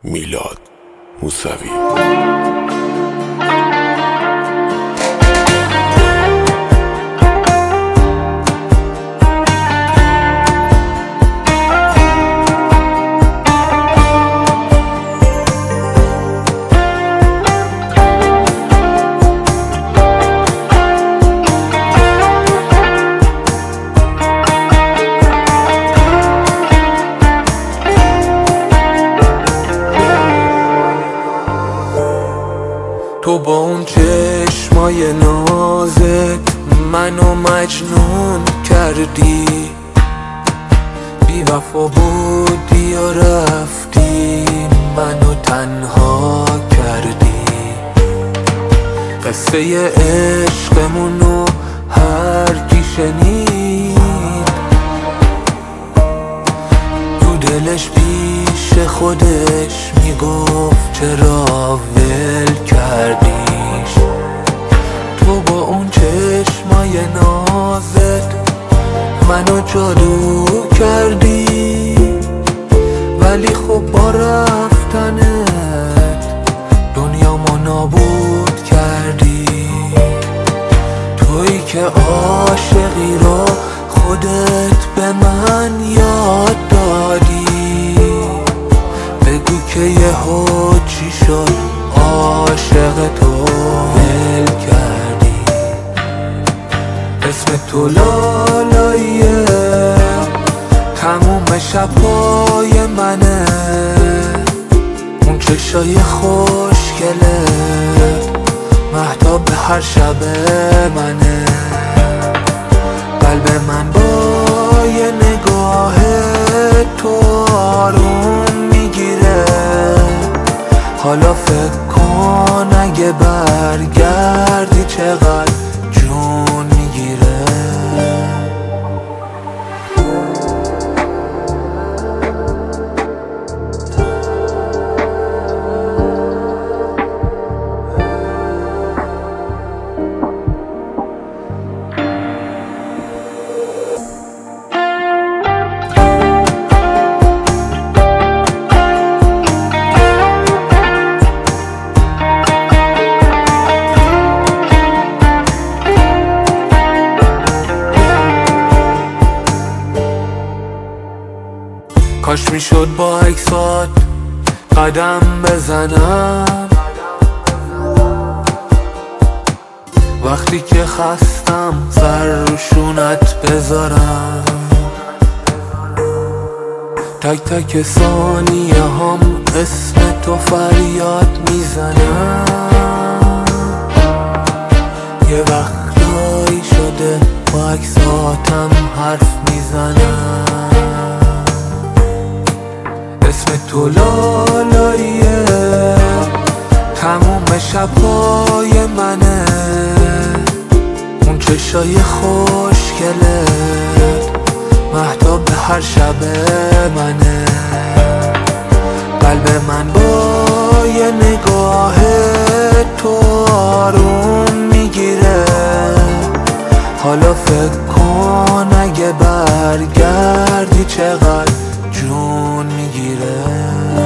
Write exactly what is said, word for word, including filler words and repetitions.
میلاد موسوی. تو با اون چشمای نازت منو مجنون کردی، بی وفا بودی و رفتی منو تنها کردی. قصه عشقمونو هر کی شنید تو دلش پیش خودش میگفت چرا ول کردیش. تو با اون چشمای نازت منو جادو کردی، ولی خب با رفتنت دنیامو نابود کردی. تویی که عاشقی رو خودت به من یاد دادی، بگو که یهو چی شد عاشق تو ول کردی. اسم تو لالاییه تموم شبهای منه، اون چشای خوشگله مهتاب هر شب منه. قلب من با یه نگاه تو آروم میگیره، حالا فکر کن اگه برگردی چقدر جون میگیره. کاش میشد با عکسات قدم بزنم، وقتی که خستم سر روشونت بذارم. تک تک ثانیه هم اسم تو فریاد میزنم. یه وقتایی شده با عکساتم حرف میزنم. اسم تو لالاییه تموم شبهای منه، اون چشای خوشگله مهتاب هر شب منه. قلب من با یه نگاه تو آروم میگیره، حالا فکر کن اگه برگردی چقدر جون میگیره.